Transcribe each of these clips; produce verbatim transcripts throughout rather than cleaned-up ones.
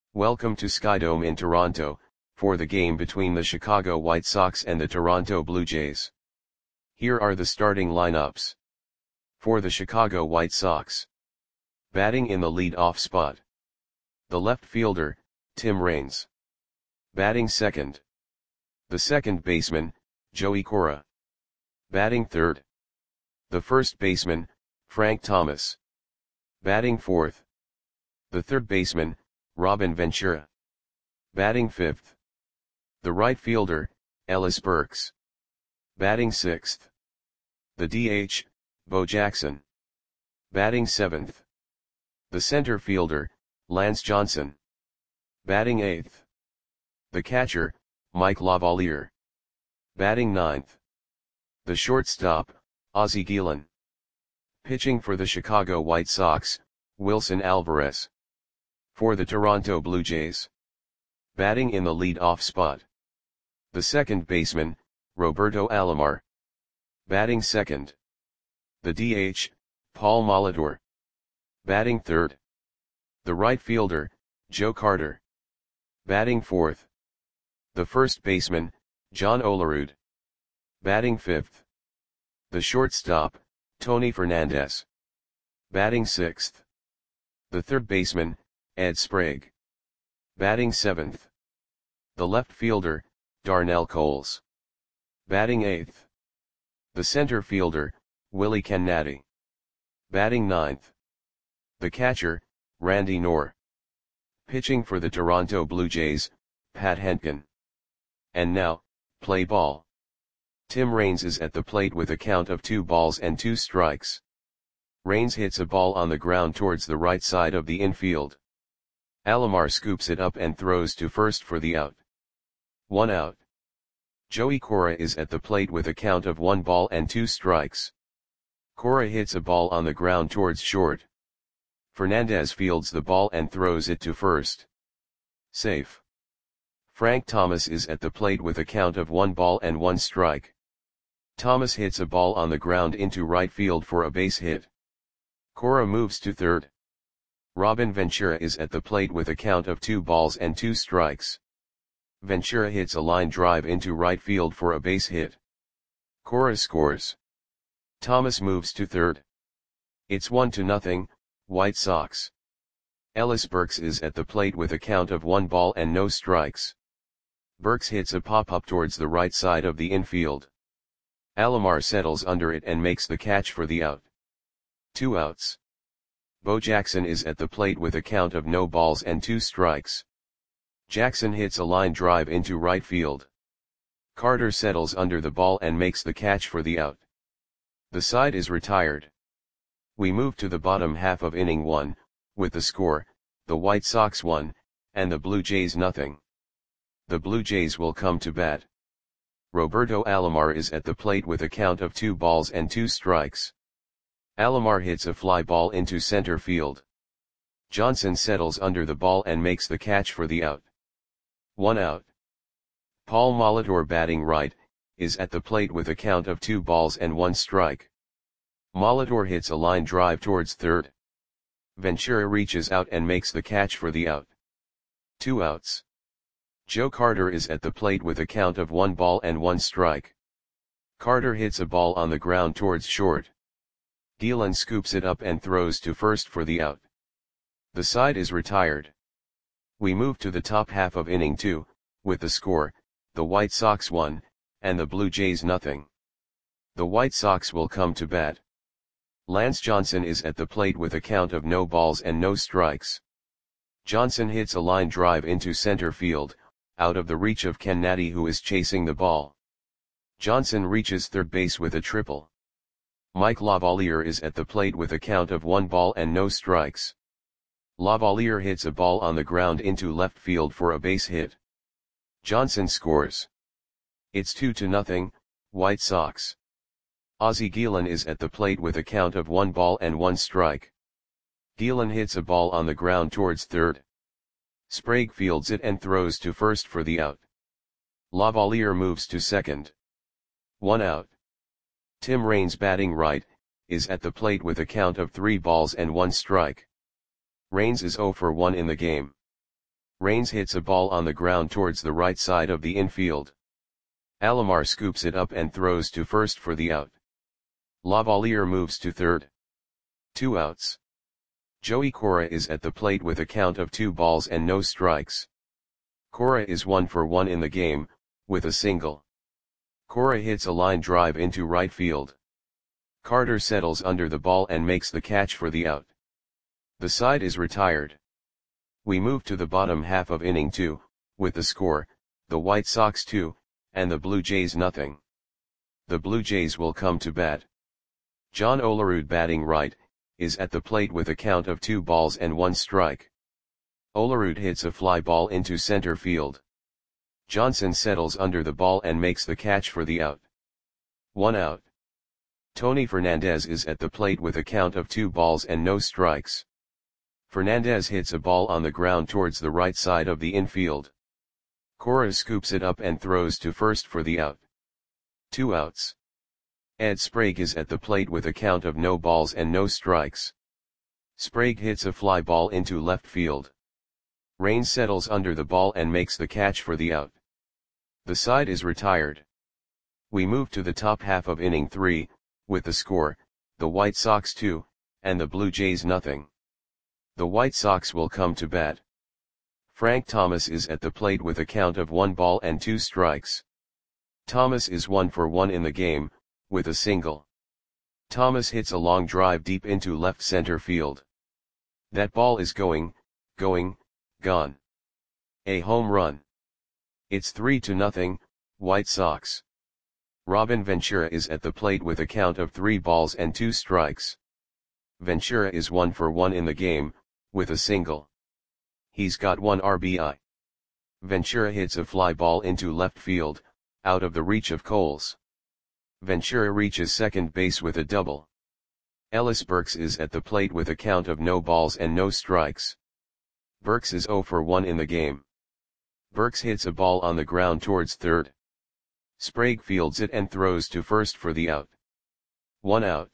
Welcome to Skydome in Toronto, for the game between the Chicago White Sox and the Toronto Blue Jays. Here are the starting lineups. For the Chicago White Sox. Batting in the lead-off spot. The left fielder, Tim Raines. Batting second. The second baseman, Joey Cora. Batting third. The first baseman, Frank Thomas. Batting fourth. The third baseman, Robin Ventura. Batting fifth. The right fielder, Ellis Burks. Batting sixth. The D H, Bo Jackson. Batting seventh. The center fielder, Lance Johnson. Batting eighth. The catcher, Mike Lavalier. Batting ninth. The shortstop, Ozzie Guillen. Pitching for the Chicago White Sox, Wilson Alvarez. For the Toronto Blue Jays. Batting in the lead-off spot. The second baseman, Roberto Alomar. Batting second. The D H, Paul Molitor. Batting third. The right fielder, Joe Carter. Batting fourth. The first baseman, John Olerud. Batting fifth. The shortstop, Tony Fernandez. Batting sixth. The third baseman, Ed Sprague. Batting seventh. The left fielder, Darnell Coles. Batting eighth. The center fielder, Willie Cannady. Batting ninth. The catcher, Randy Knorr. Pitching for the Toronto Blue Jays, Pat Hentgen. And now, play ball. Tim Raines is at the plate with a count of two balls and two strikes. Raines hits a ball on the ground towards the right side of the infield. Alomar scoops it up and throws to first for the out. One out. Joey Cora is at the plate with a count of one ball and two strikes. Cora hits a ball on the ground towards short. Fernandez fields the ball and throws it to first. Safe. Frank Thomas is at the plate with a count of one ball and one strike. Thomas hits a ball on the ground into right field for a base hit. Cora moves to third. Robin Ventura is at the plate with a count of two balls and two strikes. Ventura hits a line drive into right field for a base hit. Cora scores. Thomas moves to third. It's one to nothing, White Sox. Ellis Burks is at the plate with a count of one ball and no strikes. Burks hits a pop-up towards the right side of the infield. Alomar settles under it and makes the catch for the out. Two outs. Bo Jackson is at the plate with a count of no balls and two strikes. Jackson hits a line drive into right field. Carter settles under the ball and makes the catch for the out. The side is retired. We move to the bottom half of inning one, with the score, the White Sox one, and the Blue Jays nothing. The Blue Jays will come to bat. Roberto Alomar is at the plate with a count of two balls and two strikes. Alomar hits a fly ball into center field. Johnson settles under the ball and makes the catch for the out. One out. Paul Molitor, batting right, is at the plate with a count of two balls and one strike. Molitor hits a line drive towards third. Ventura reaches out and makes the catch for the out. Two outs. Joe Carter is at the plate with a count of one ball and one strike. Carter hits a ball on the ground towards short. Guillen scoops it up and throws to first for the out. The side is retired. We move to the top half of inning two, with the score, the White Sox one, and the Blue Jays nothing. The White Sox will come to bat. Lance Johnson is at the plate with a count of no balls and no strikes. Johnson hits a line drive into center field, out of the reach of Cannady, who is chasing the ball. Johnson reaches third base with a triple. Mike Lavalier is at the plate with a count of one ball and no strikes. Lavalier hits a ball on the ground into left field for a base hit. Johnson scores. It's two to nothing, White Sox. Ozzie Guillen is at the plate with a count of one ball and one strike. Guillen hits a ball on the ground towards third. Sprague fields it and throws to first for the out. Lavalier moves to second. One out. Tim Raines, batting right, is at the plate with a count of three balls and one strike. Raines is zero for one in the game. Raines hits a ball on the ground towards the right side of the infield. Alomar scoops it up and throws to first for the out. Lavalier moves to third. Two outs. Joey Cora is at the plate with a count of two balls and no strikes. Cora is one for one in the game, with a single. Cora hits a line drive into right field. Carter settles under the ball and makes the catch for the out. The side is retired. We move to the bottom half of inning two, with the score, the White Sox two, and the Blue Jays nothing. The Blue Jays will come to bat. John Olerud, batting right, is at the plate with a count of two balls and one strike. Olerud hits a fly ball into center field. Johnson settles under the ball and makes the catch for the out. One out. Tony Fernandez is at the plate with a count of two balls and no strikes. Fernandez hits a ball on the ground towards the right side of the infield. Cora scoops it up and throws to first for the out. Two outs. Ed Sprague is at the plate with a count of no balls and no strikes. Sprague hits a fly ball into left field. Raines settles under the ball and makes the catch for the out. The side is retired. We move to the top half of inning three, with the score, the White Sox two, and the Blue Jays nothing. The White Sox will come to bat. Frank Thomas is at the plate with a count of one ball and two strikes. Thomas is one for one in the game, with a single. Thomas hits a long drive deep into left center field. That ball is going, going, gone. A home run. It's three to nothing, White Sox. Robin Ventura is at the plate with a count of three balls and two strikes. Ventura is one for one in the game, with a single. He's got one R B I. Ventura hits a fly ball into left field, out of the reach of Coles. Ventura reaches second base with a double. Ellis Burks is at the plate with a count of no balls and no strikes. Burks is zero for one in the game. Burks hits a ball on the ground towards third. Sprague fields it and throws to first for the out. One out.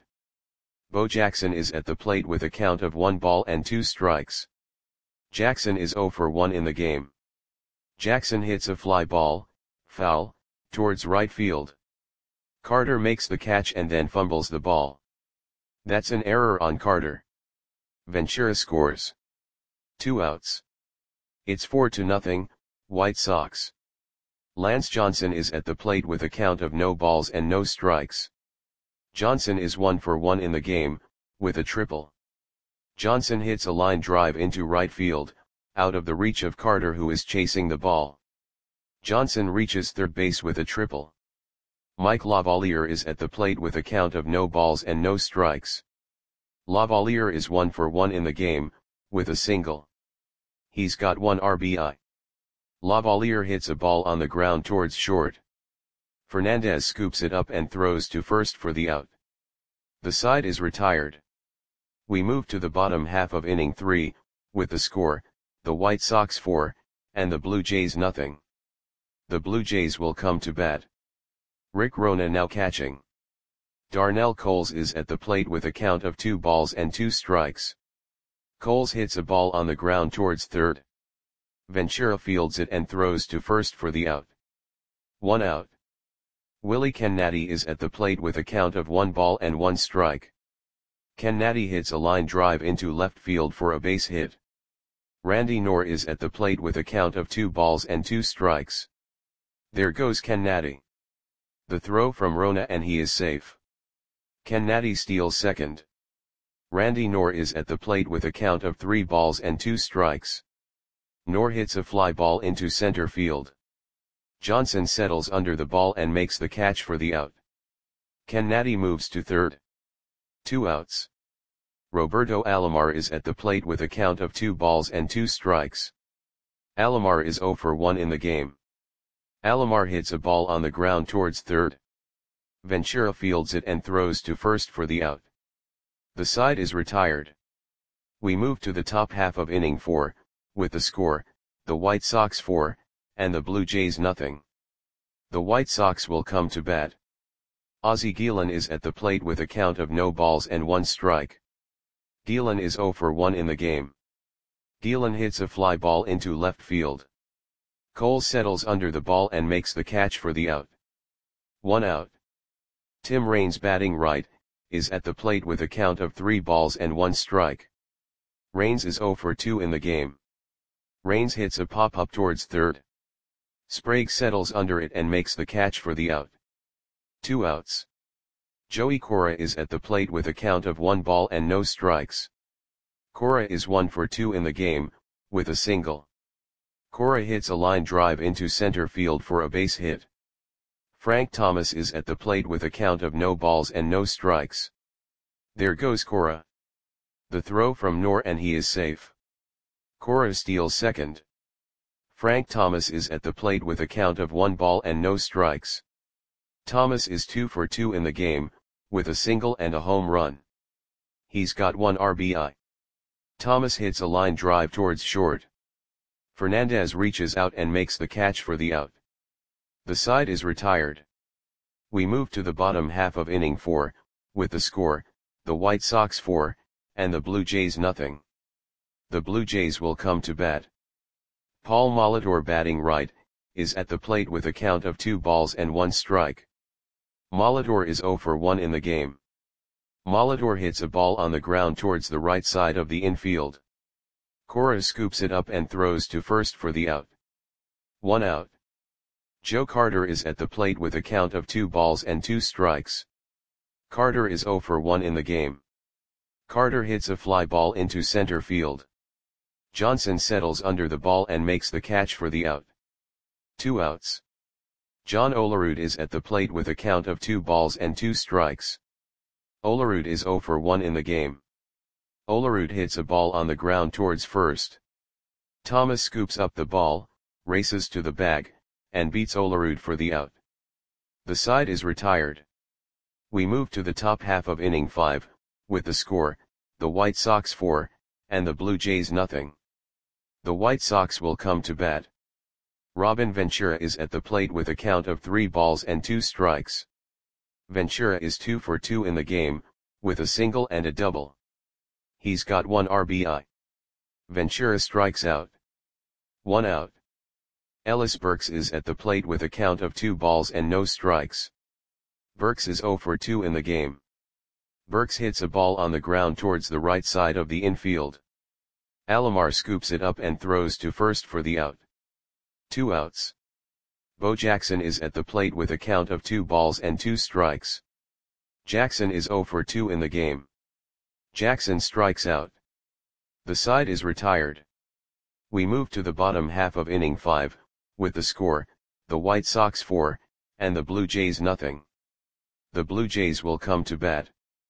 Bo Jackson is at the plate with a count of one ball and two strikes. Jackson is zero for one in the game. Jackson hits a fly ball, foul, towards right field. Carter makes the catch and then fumbles the ball. That's an error on Carter. Ventura scores. Two outs. It's four to nothing, White Sox. Lance Johnson is at the plate with a count of no balls and no strikes. Johnson is one for one in the game, with a triple. Johnson hits a line drive into right field, out of the reach of Carter, who is chasing the ball. Johnson reaches third base with a triple. Mike Lavalier is at the plate with a count of no balls and no strikes. Lavalier is one for one in the game, with a single. He's got one R B I. Lavalier hits a ball on the ground towards short. Fernandez scoops it up and throws to first for the out. The side is retired. We move to the bottom half of inning three, with the score, the White Sox four, and the Blue Jays nothing. The Blue Jays will come to bat. Rick Rona now catching. Darnell Coles is at the plate with a count of two balls and two strikes. Coles hits a ball on the ground towards third. Ventura fields it and throws to first for the out. One out. Willie Cannady is at the plate with a count of one ball and one strike. Cannady hits a line drive into left field for a base hit. Randy Knorr is at the plate with a count of two balls and two strikes. There goes Cannady. The throw from Rona and he is safe. Cannady steals second. Randy Knorr is at the plate with a count of three balls and two strikes. Knorr hits a fly ball into center field. Johnson settles under the ball and makes the catch for the out. Cannady moves to third. Two outs. Roberto Alomar is at the plate with a count of two balls and two strikes. Alomar is zero for one in the game. Alomar hits a ball on the ground towards third. Ventura fields it and throws to first for the out. The side is retired. We move to the top half of inning four, with the score, the White Sox four, and the Blue Jays nothing. The White Sox will come to bat. Ozzie Guillen is at the plate with a count of no balls and one strike. Guillen is zero for one in the game. Gielan hits a fly ball into left field. Cole settles under the ball and makes the catch for the out. One out. Tim Raines, batting right, is at the plate with a count of three balls and one strike. Raines is oh for two in the game. Raines hits a pop-up towards third. Sprague settles under it and makes the catch for the out. Two outs. Joey Cora is at the plate with a count of one ball and no strikes. Cora is one for two in the game, with a single. Cora hits a line drive into center field for a base hit. Frank Thomas is at the plate with a count of no balls and no strikes. There goes Cora. The throw from Knorr and he is safe. Cora steals second. Frank Thomas is at the plate with a count of one ball and no strikes. Thomas is two for two in the game, with a single and a home run. He's got one R B I. Thomas hits a line drive towards short. Fernandez reaches out and makes the catch for the out. The side is retired. We move to the bottom half of inning four, with the score, the White Sox four, and the Blue Jays nothing. The Blue Jays will come to bat. Paul Molitor, batting right, is at the plate with a count of two balls and one strike. Molitor is oh for one in the game. Molitor hits a ball on the ground towards the right side of the infield. Cora scoops it up and throws to first for the out. One out. Joe Carter is at the plate with a count of two balls and two strikes. Carter is oh for one in the game. Carter hits a fly ball into center field. Johnson settles under the ball and makes the catch for the out. Two outs. John Olerud is at the plate with a count of two balls and two strikes. Olerud is oh for one in the game. Olerud hits a ball on the ground towards first. Thomas scoops up the ball, races to the bag, and beats Olerud for the out. The side is retired. We move to the top half of inning five, with the score, the White Sox four, and the Blue Jays nothing. The White Sox will come to bat. Robin Ventura is at the plate with a count of three balls and two strikes. Ventura is two for two in the game, with a single and a double. He's got one R B I. Ventura strikes out. One out. Ellis Burks is at the plate with a count of two balls and no strikes. Burks is oh for two in the game. Burks hits a ball on the ground towards the right side of the infield. Alomar scoops it up and throws to first for the out. Two outs. Bo Jackson is at the plate with a count of two balls and two strikes. Jackson is oh for two in the game. Jackson strikes out. The side is retired. We move to the bottom half of inning five, with the score, the White Sox four, and the Blue Jays nothing. The Blue Jays will come to bat.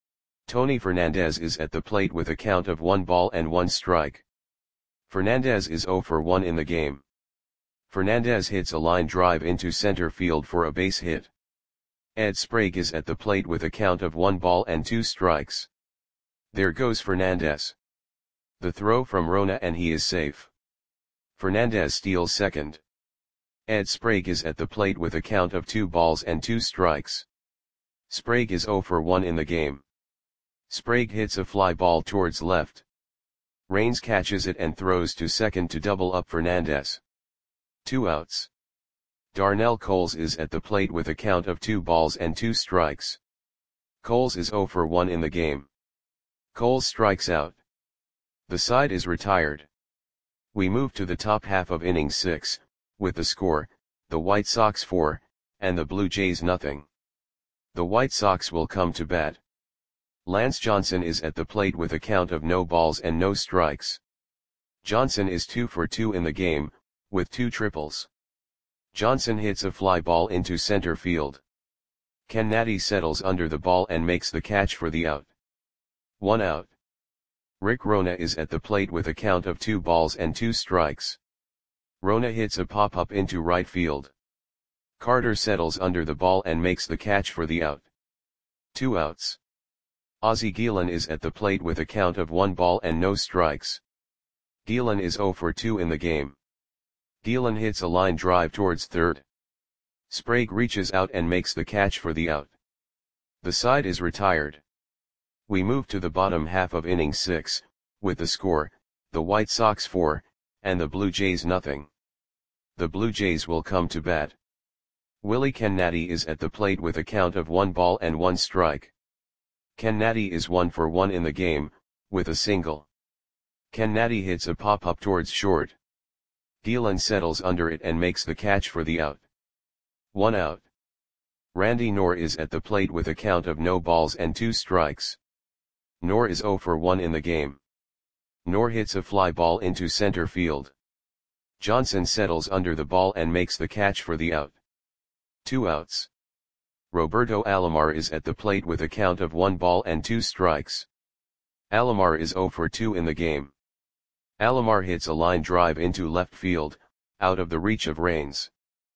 Tony Fernandez is at the plate with a count of one ball and one strike. Fernandez is oh for one in the game. Fernandez hits a line drive into center field for a base hit. Ed Sprague is at the plate with a count of one ball and two strikes. There goes Fernandez. The throw from Rona and he is safe. Fernandez steals second. Ed Sprague is at the plate with a count of two balls and two strikes. Sprague is oh for one in the game. Sprague hits a fly ball towards left. Raines catches it and throws to second to double up Fernandez. Two outs. Darnell Coles is at the plate with a count of two balls and two strikes. Coles is oh for one in the game. Coles strikes out. The side is retired. We move to the top half of inning six, with the score, the White Sox four, and the Blue Jays nothing. The White Sox will come to bat. Lance Johnson is at the plate with a count of no balls and no strikes. Johnson is two for two in the game, with two triples. Johnson hits a fly ball into center field. Ken Natty settles under the ball and makes the catch for the out. One out. Rick Rona is at the plate with a count of two balls and two strikes. Rona hits a pop-up into right field. Carter settles under the ball and makes the catch for the out. Two outs. Ozzie Gielan is at the plate with a count of one ball and no strikes. Gielan is oh for two in the game. Gielan hits a line drive towards third. Sprague reaches out and makes the catch for the out. The side is retired. We move to the bottom half of inning six, with the score, the White Sox four, and the Blue Jays nothing. The Blue Jays will come to bat. Willie Cannady is at the plate with a count of one ball and one strike. Cannady is one for one in the game, with a single. Cannady hits a pop-up towards short. Dillon settles under it and makes the catch for the out. One out. Randy Knorr is at the plate with a count of no balls and two strikes. Knorr is zero for one in the game. Knorr hits a fly ball into center field. Johnson settles under the ball and makes the catch for the out. Two outs. Roberto Alomar is at the plate with a count of one ball and two strikes. Alomar is zero for two in the game. Alomar hits a line drive into left field, out of the reach of Raines.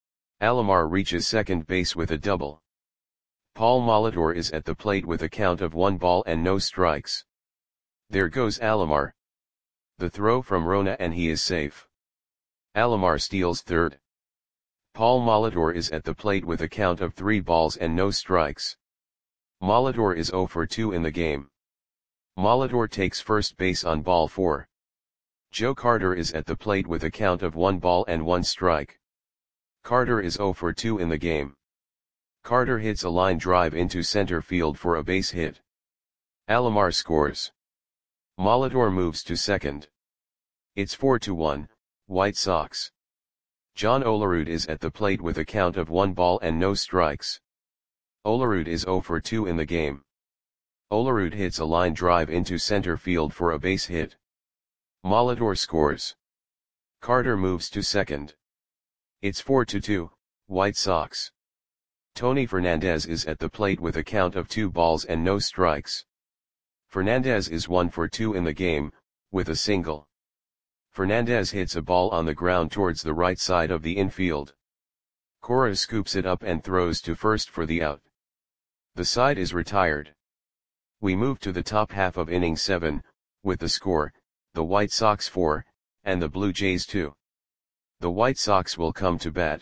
Alomar reaches second base with a double. Paul Molitor is at the plate with a count of one ball and no strikes. There goes Alomar. The throw from Rona and he is safe. Alomar steals third. Paul Molitor is at the plate with a count of three balls and no strikes. Molitor is zero for two in the game. Molitor takes first base on ball four. Joe Carter is at the plate with a count of one ball and one strike. Carter is zero for two in the game. Carter hits a line drive into center field for a base hit. Alomar scores. Molitor moves to second. It's four to one, White Sox. John Olerud is at the plate with a count of one ball and no strikes. Olerud is zero for two in the game. Olerud hits a line drive into center field for a base hit. Molitor scores. Carter moves to second. It's four to two, White Sox. Tony Fernandez is at the plate with a count of two balls and no strikes. Fernandez is one for two in the game, with a single. Fernandez hits a ball on the ground towards the right side of the infield. Cora scoops it up and throws to first for the out. The side is retired. We move to the top half of inning seven, with the score, the White Sox four, and the Blue Jays two. The White Sox will come to bat.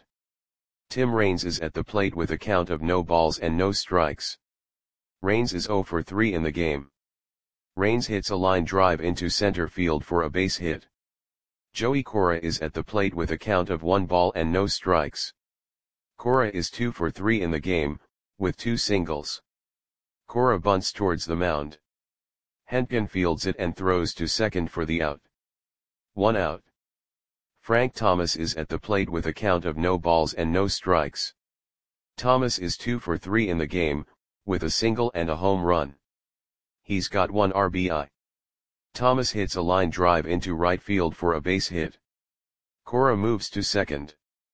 Tim Raines is at the plate with a count of no balls and no strikes. Raines is zero for three in the game. Raines hits a line drive into center field for a base hit. Joey Cora is at the plate with a count of one ball and no strikes. Cora is two for three in the game, with two singles. Cora bunts towards the mound. Hentgen fields it and throws to second for the out. One out. Frank Thomas is at the plate with a count of no balls and no strikes. Thomas is two for three in the game, with a single and a home run. He's got one R B I. Thomas hits a line drive into right field for a base hit. Cora moves to second.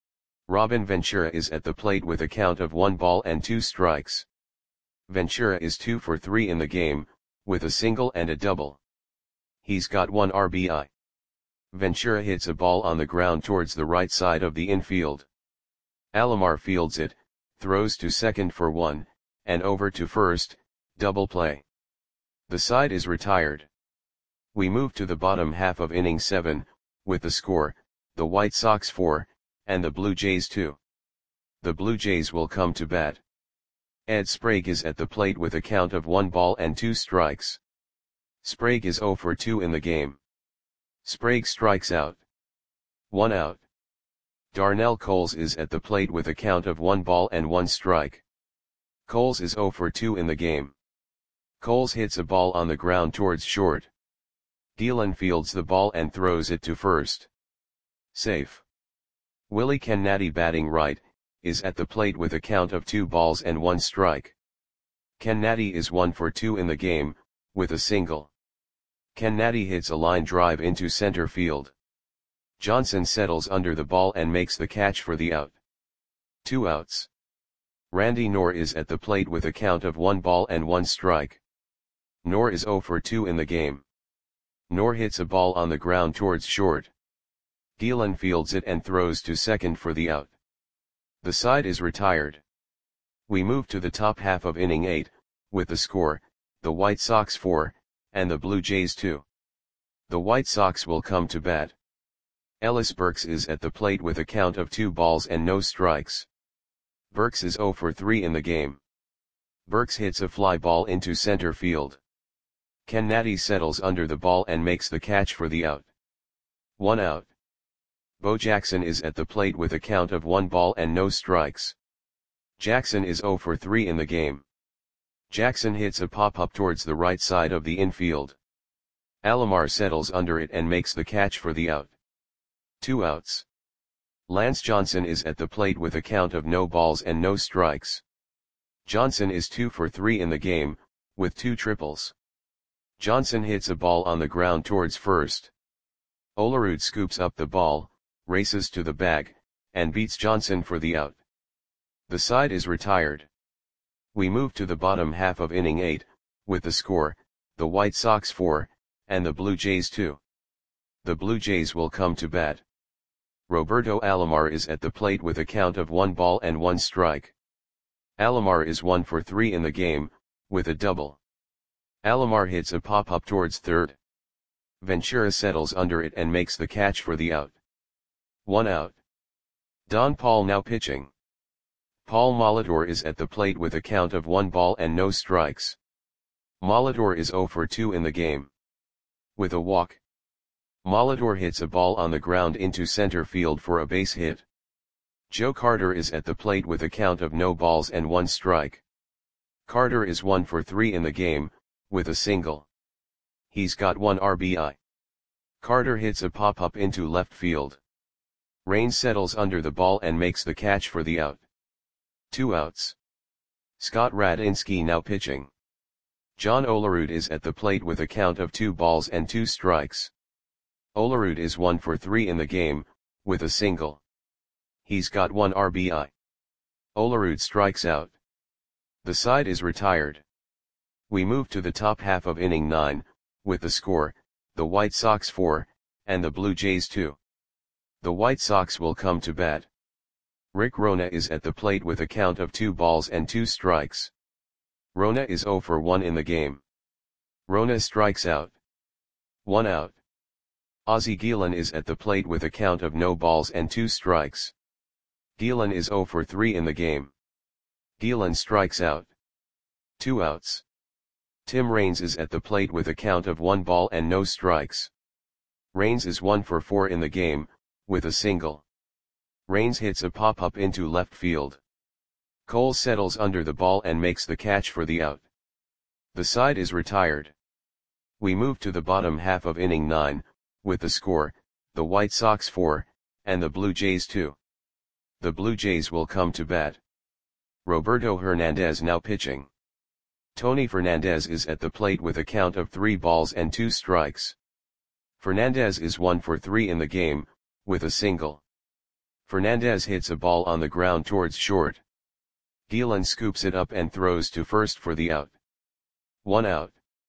Robin Ventura is at the plate with a count of one ball and two strikes. Ventura is two for three in the game, with a single and a double. He's got one R B I. Ventura hits a ball on the ground towards the right side of the infield. Alomar fields it, throws to second for one, and over to first, double play. The side is retired. We move to the bottom half of inning seven, with the score, the White Sox four, and the Blue Jays two. The Blue Jays will come to bat. Ed Sprague is at the plate with a count of one ball and two strikes. Sprague is zero for two in the game. Sprague strikes out. One out. Darnell Coles is at the plate with a count of one ball and one strike. Coles is zero for two in the game. Coles hits a ball on the ground towards short. Dillon fields the ball and throws it to first. Safe. Willie Cannady, batting right, is at the plate with a count of two balls and one strike. Cannady is one for two in the game, with a single. Cannady hits a line drive into center field. Johnson settles under the ball and makes the catch for the out. Two outs. Randy Knorr is at the plate with a count of one ball and one strike. Knorr is zero for two in the game. Knorr hits a ball on the ground towards short. Dillon fields it and throws to second for the out. The side is retired. We move to the top half of inning eight, with the score, the White Sox four, and the Blue Jays two. The White Sox will come to bat. Ellis Burks is at the plate with a count of two balls and no strikes. Burks is zero for three in the game. Burks hits a fly ball into center field. Cannady settles under the ball and makes the catch for the out. one out. Bo Jackson is at the plate with a count of one ball and no strikes. Jackson is zero for three in the game. Jackson hits a pop-up towards the right side of the infield. Alomar settles under it and makes the catch for the out. Two outs. Lance Johnson is at the plate with a count of no balls and no strikes. Johnson is two for three in the game, with two triples. Johnson hits a ball on the ground towards first. Olerud scoops up the ball, races to the bag, and beats Johnson for the out. The side is retired. We move to the bottom half of inning eight, with the score, the White Sox four, and the Blue Jays two. The Blue Jays will come to bat. Roberto Alomar is at the plate with a count of one ball and one strike. Alomar is one for three in the game, with a double. Alomar hits a pop-up towards third. Ventura settles under it and makes the catch for the out. One out. Don Paul now pitching. Paul Molitor is at the plate with a count of one ball and no strikes. Molitor is zero for two in the game. With a walk. Molitor hits a ball on the ground into center field for a base hit. Joe Carter is at the plate with a count of no balls and one strike. Carter is one for three in the game, with a single. He's got one R B I. Carter hits a pop-up into left field. Raines settles under the ball and makes the catch for the out. Two outs. Scott Radinsky now pitching. John Olerud is at the plate with a count of two balls and two strikes. Olerud is one for three in the game, with a single. He's got one R B I. Olerud strikes out. The side is retired. We move to the top half of inning nine, with the score, the White Sox four, and the Blue Jays two. The White Sox will come to bat. Rick Rona is at the plate with a count of two balls and two strikes. Rona is zero for one in the game. Rona strikes out. One out. Ozzie Guillen is at the plate with a count of no balls and two strikes. Guillen is zero for three in the game. Guillen strikes out. Two outs. Tim Raines is at the plate with a count of one ball and no strikes. Raines is one for four in the game, with a single. Raines hits a pop-up into left field. Cole settles under the ball and makes the catch for the out. The side is retired. We move to the bottom half of inning nine, with the score, the White Sox four, and the Blue Jays two. The Blue Jays will come to bat. Roberto Hernandez now pitching. Tony Fernandez is at the plate with a count of three balls and two strikes. Fernandez is one for three in the game, with a single. Fernandez hits a ball on the ground towards short. Guillen scoops it up and throws to first for the out. One out.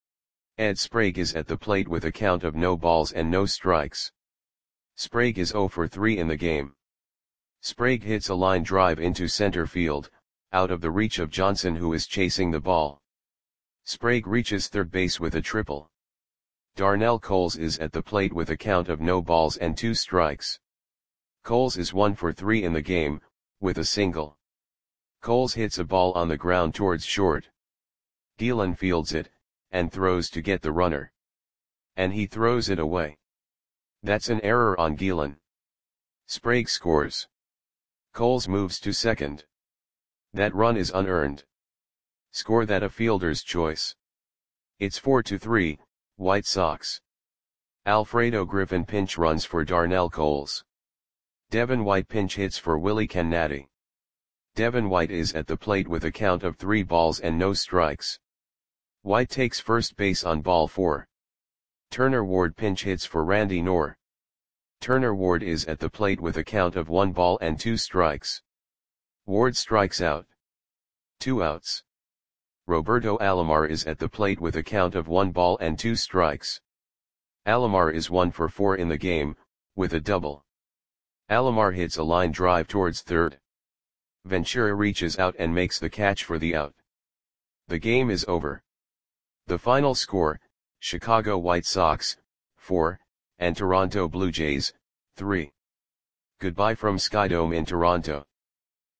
Ed Sprague is at the plate with a count of no balls and no strikes. Sprague is zero for three in the game. Sprague hits a line drive into center field, out of the reach of Johnson, who is chasing the ball. Sprague reaches third base with a triple. Darnell Coles is at the plate with a count of no balls and two strikes. Coles is one for three in the game, with a single. Coles hits a ball on the ground towards short. Guillen fields it, and throws to get the runner. And he throws it away. That's an error on Guillen. Sprague scores. Coles moves to second. That run is unearned. Score that a fielder's choice. It's four to three, White Sox. Alfredo Griffin pinch runs for Darnell Coles. Devin White pinch hits for Willie Cannati. Devin White is at the plate with a count of three balls and no strikes. White takes first base on ball four. Turner Ward pinch hits for Randy Knorr. Turner Ward is at the plate with a count of one ball and two strikes. Ward strikes out. Two outs. Roberto Alomar is at the plate with a count of one ball and two strikes. Alomar is one for four in the game, with a double. Alomar hits a line drive towards third. Ventura reaches out and makes the catch for the out. The game is over. The final score, Chicago White Sox, four, and Toronto Blue Jays, three. Goodbye from Skydome in Toronto.